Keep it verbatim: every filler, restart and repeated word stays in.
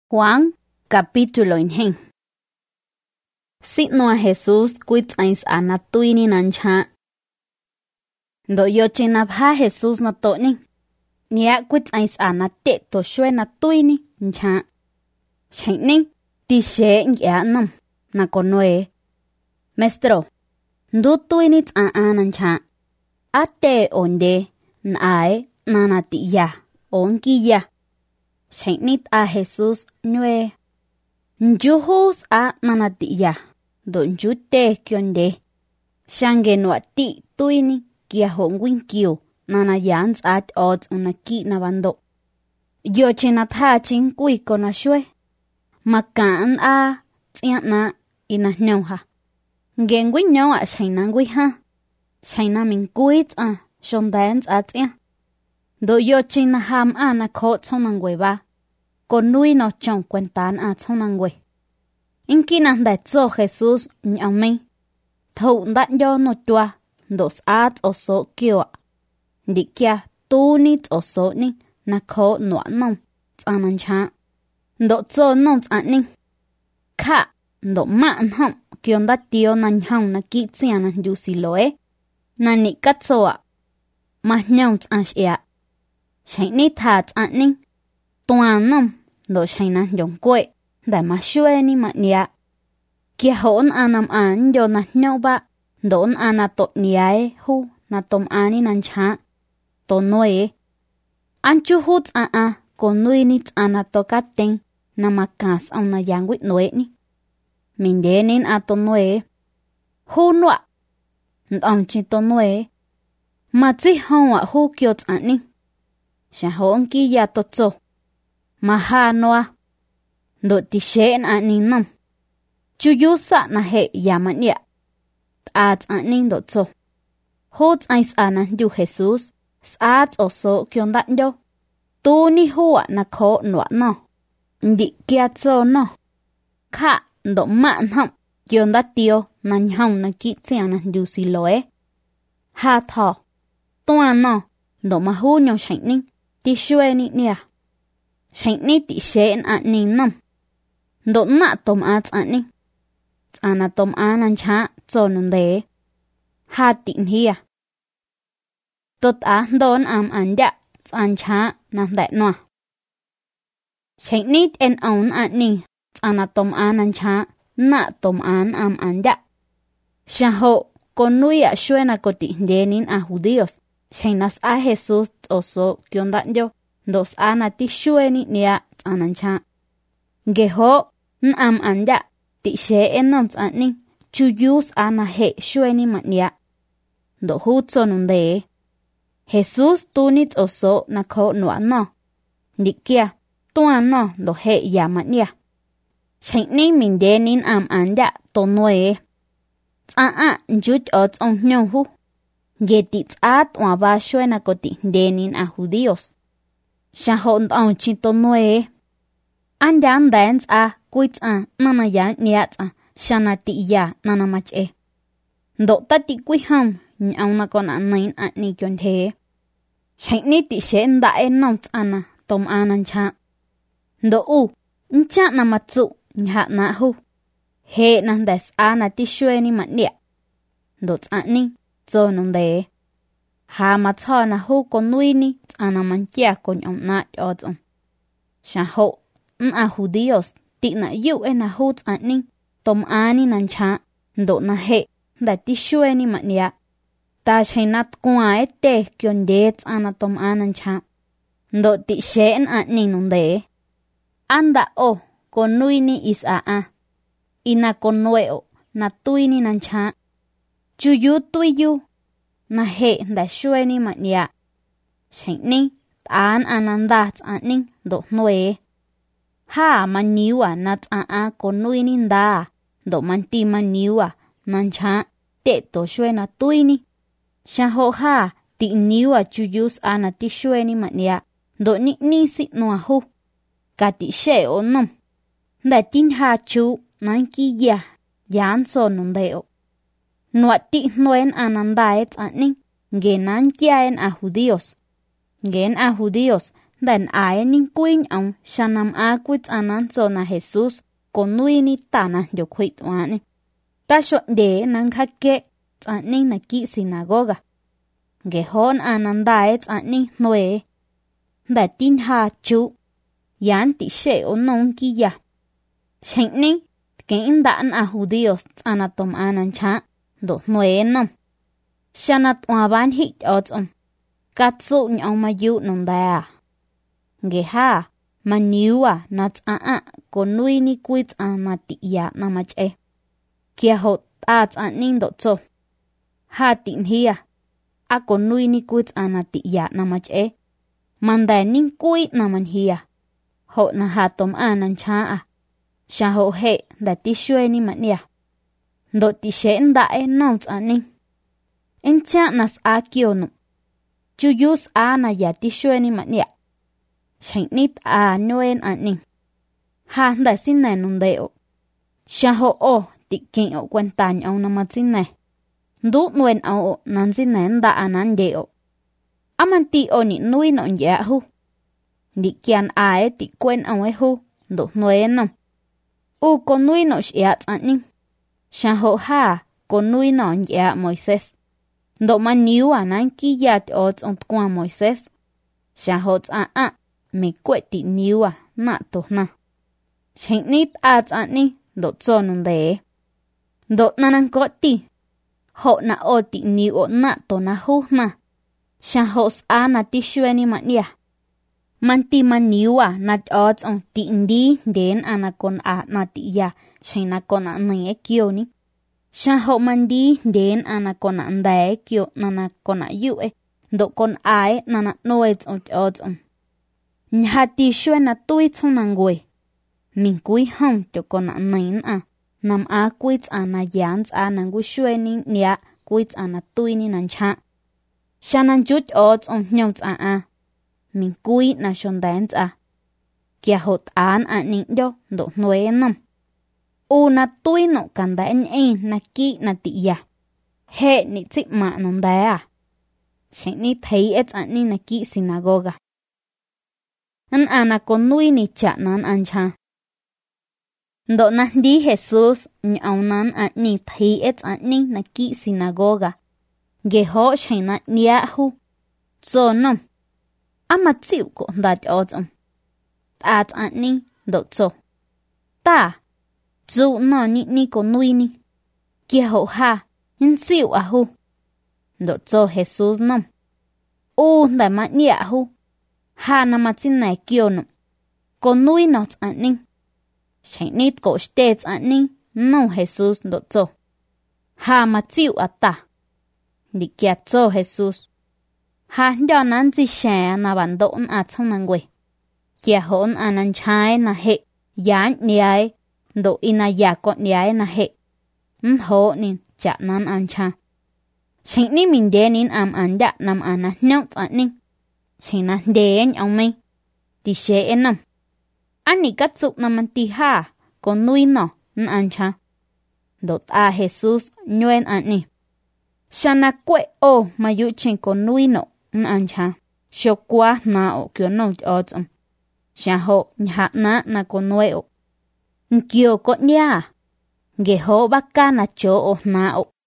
Juan, capítulo inhen. Sitno a Jesús quits ais anatuini nancha. Do yo chinabha Jesús na toni. Nia quits ais anate to shwe na tuini ncha. Shaini ti she ngya nam na konoe. Mestro, ndu tuini tsa anancha. Ate onde nae nanati ya onki ya. Shainit a Jesús nue. Njuhus a nanatiya. Do njute kyonde. Shange no ti tuini kia hongwin kyo. Nana yans at odds unaki na bando. Yo chinatha chin kui kona shwe. Makaan a tsiat na ina nyauha. Ngengwin nyau a shainangwi ha. Shaina min kuit a shondans at ya. Do yo china ham a na ko tsonangwe ba. Con nuôi nó chồng quen tán à trong năng quê. In khi nàng đại cho Jesus nhau mình. Thụ đạn do nó chua. Đột át ở số kiều ạ. Đi kia tu nít ở số ní. Nà khổ nọ nông. Chà năng chá. Đột cho nông chá ní. Khá. Đột mạng hông. Kiều đát tiêu nàng hông nà kỹ chà nàng dù xì lỗi. Nà nị cắt cho ạ. Mà nhau chá xìa. Chạy ní thà chá ní. Toàn nông. Do shaina yong kwe, da ma shwe ni ma nia. Kia hoon anam an yo na nhau ba, doon ana to niae hu na tom ani nan cha. To noe. Anchu hut a a, kon nui nit ana to kateng, na makas ang na yangwit noe ni. Mindenin a to noe. Hu nwa. Ndam chi to noe. Ma zi hawa hu kyot ani. Sha hoon ki ya to tso. Maha noa. Do ti sheen aning nam. Chuyu sa na he yaman ya. At aning do tso. Hot ais anan yu Jesus. Saat oso kion dat yo. Tu ni hua na ko noa no. Ndi kia tso no. Ka do maan ham. Kion dat tio nan hong na ki tsiang na yu si loe. Ha tho. Tuan no. Do mahu nyong shang ning. Ti shue ni nia. Shain ni ti sheen at ning nam. Do na tom at at ning. Ana tom anan cha zonun de. Ha tin hia. Tot a don am anja. An cha nan dat noa. Shain ni en aun at ning. Ana tom anan cha. Na tom an am anja. Sha ho. Con nui a shue na koti denin a judíos. Shainas a Jesus oso kion dat yo. Dos ana ti shue ni nia anan cha. Geho nam anja ti she enom tsaning chu use ana he shue ni ma nia. Do hu tsonun de. Jesus tu nit oso na ko no no. Dikia tuan no do he ya ma nia. Shain ni min de nin am anja to noe. Tsa a jut ot on nyo hu. Getit at wa ba shue na koti de nin a judíos. Sha hon tong chi to noe. An jan dance a quit a nana ya niat a shana ti ya nana mach e. Do ta ti quy ham nyang na kon an nain at ni kyon the. Shain ni ti shen da e nom ana tom anan cha. Do u ncha na matsu nya na hu. He nan das ana ti shwe ni mat nia. Do tsa ni zo nong de. Ha ma cho na hu con nuôi ni ana man kia con ông na odon. Sha ho n a judíos ti na yu e na hu ani tom ani nan cha do na he da ti shue ni ma nia. Ta chainat kwa e te kyon de ana tom anan cha. Do ti shen ani nong de. Anda o con nuôi ni is a a. Ina con nueo na tui ni nan cha. Chu yu tui yu. Na he da shue ni ma nia. Shain ni an ananda aning do noe. Ha man niwa nat a a con nui ninda. Do man ti man niwa nan cha te to shue na tui ni. Sha ho ha ti niwa chu yus ana ti shue ni ma nia. Do ni ni sit noa hu. Ka ti she o nom. Da tin ha chu nan ki ya. Yan so nung deo. Nuat ti noen ananda et aning. Genan kia en a judíos. Gen a judíos đàn ai nín quên ông xa nằm á quýt anan cho na Jesus có nuôi ni ta na điều khuyết toán ta chọn để năng khắc kệ ta nín na kỹ synagoga ghé hôn anan đại ta nín nuôi đại tin hà chú yán tị sẽ ôn nông kia chẳng nín cái đạn a Judios anatom anan cha do nuôi nông xa nat oa ban hít ở trong cắt số nhau mà dụ nông đại ghé ha mà nhiều à nát à à con nuôi ni quýt à mà tị ya na mà chế kia hột à à nín độ cho ha tịnh hia à con nuôi ni quýt à na tị ya na mà chế man đại nín quýt na man hia hột na ha tom à nan cha à xa hột hệ đại tị xuê ni mà nia độ tị sẽ đại nông à nín en cha nas a kio no chu yus a na ya tị xuê ni mà nia chẳng nít à noen à nín ha đại xin này nung đeo xa hộ ô tị kinh ô quan tàn ông nằm xin này đút noen ô nan xin này đã à nan đeo aman tị ô nị nuôi nọ dạ hu đi kian ai tị quen ông ấy hu đút noen nằm u con nuôi nọ dạ à nín xa hộ ha con nuôi nọ dạ Moises độ mà níu à nan kia dạ ô ông qua Moises xa hộ à à mình quậy tị níu à nạ tổ na chẳng nít à à ní độ cho nông đế độ na năng có tị hộ na ô tị níu ô nạ tổ na hú na xa hộ à na tị xuê ni mà nia man tị mà níu à na ô trong tị đi đến à na con à na tị ya chẳng na con à này ấy kiêu ni xa hộ man đi đến à na con à đế kiêu na na con à yu ấy độ con ai na na nuôi trong ô trong nhà tì xuê na tui trong nàng quê mình quý hông cho con nạ nén à nằm á quý à na dán à nàng quý xuê ni nia quý à na tui ni nàng cha xa nàng chút ở trong nhau à à mình quý na xôn đén à kia hột án à nín đô độ nuôi nằm u na tui nọ càng đén em na kỹ na tị ya hệ ni chích mạ nông đá à chẳng ni thấy ết à ni na kỹ synagoga an ana con nuôi ni cha nan an cha do na di Jesus nhau nan an ni thấy et an ni na ki synagoga ge ho china nia hu zo nom ama chiu ko dat ozom at an ni do zo ta zu no ni ni con nuôi ni ge ho ha in chiu a hu do zo Jesus nom u da ma nia hu ha na ma tin này kêu nụ con nuôi nó an ninh chẳng nít cổ stê an ninh no Jesus độ cho ha ma chịu à ta đi kia cho Jesus ha do nan gì xe na bản độn à trong nàng quê kia hôn à nan trái na hệ yán nhái độ ina ya con nhái na hệ ừm hổ nín chả nan an cha chẳng ní mình đế nín am an đã nam an na nhóc an ninh chẳng na đến ông mình thì sẽ em nằm anh đi cắt dụng nằm tì ha con nuôi nó ăn cha đột à Jesus nhuen anh nè sao na quậy ô mà dụ trên con nuôi nó ăn cha cho quá nào kiểu nó ở trong cha hộ hạ na na con nuôi ô kiểu con nha ghé hộ bác ca na chỗ ô na ô